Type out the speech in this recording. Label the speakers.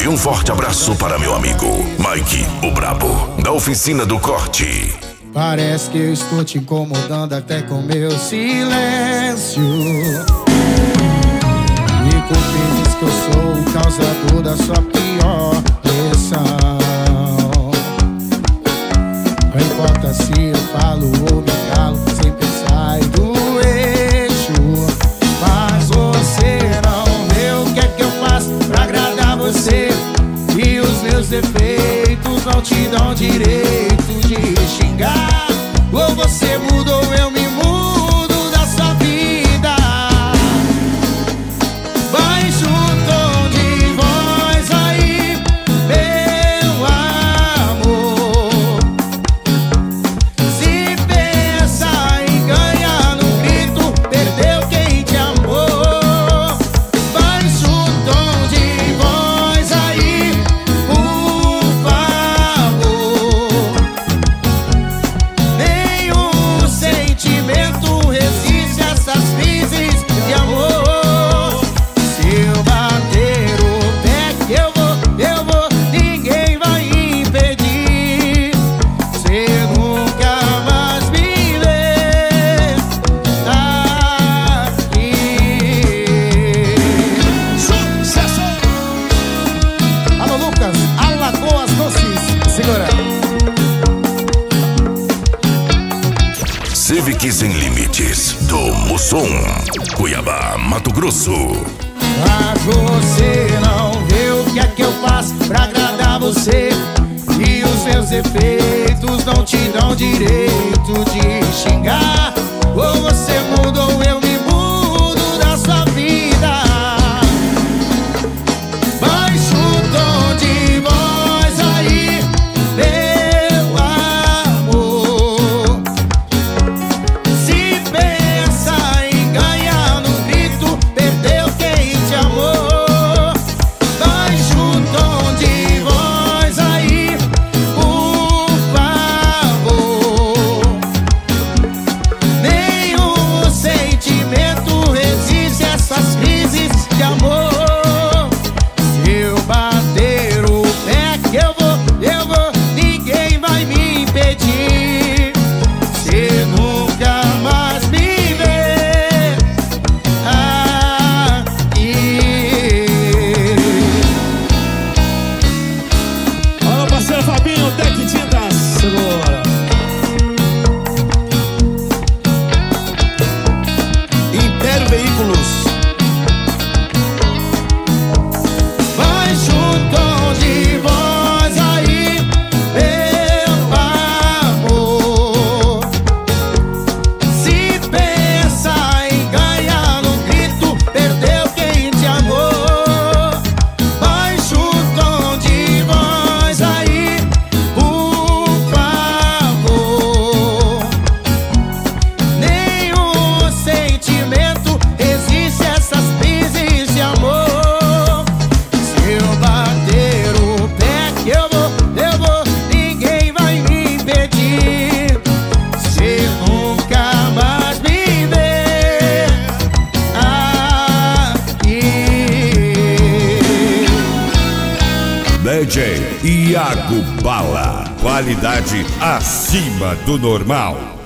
Speaker 1: E um forte abraço para meu amigo Mike, o Brabo, da Oficina do Corte.
Speaker 2: Parece que eu estou te incomodando até com meu silêncio. Me culpe, diz que eu sou o causador da sua pior lição. Não importa se eu falo ou me calo, sempre sai do eixo. Mas você não vê o que é que eu faço pra agradar você. E os meus defeitos não te dão direito de xingar. Ou você muda ou eu me mudo da sua vida. Baixa o tom de voz aí, meu amor. Se pensa em ganhar no grito, perdeu quem te amou. Baixa o tom de voz aí, por favor. Nenhum sentimento resiste a essas crises de amor. Se eu bater o pé que eu vou, ninguém vai impedir. Você nunca mais me vê aqui. Sucesso! Alô, Lucas, Alagoas Doces. Segura.
Speaker 1: Civic Sem Limites, do Mussum, Cuiabá, Mato Grosso.
Speaker 2: Mas você não vê o que é que eu faço pra agradar você. E os meus defeitos não te dão direito de xingar. Ou você muda ou eu me mudo da sua vida. Baixa o tom de voz aí, meu amor. Se pensa em ganhar no grito, perdeu quem te amou. Baixa o tom de voz aí, por favor. Nenhum sentimento resiste a essas crises de amor. Se eu bater o pé que eu vou, ninguém vai me impedir. Você nunca mais me vê aqui.
Speaker 3: Alô, parceiro Fabinho, Tec Tintas. Segura. Império Veículos.
Speaker 2: Baixa o tom de voz aí, meu amor. Se pensa em ganhar no grito, perdeu quem te amou. Baixa o tom de voz aí, por favor. Nenhum sentimento resiste a essas crises de amor. Se eu bater o pé que eu vou, ninguém vai me impedir. Você nunca mais me vê aqui.
Speaker 4: DJ Iago Bala, qualidade acima do normal.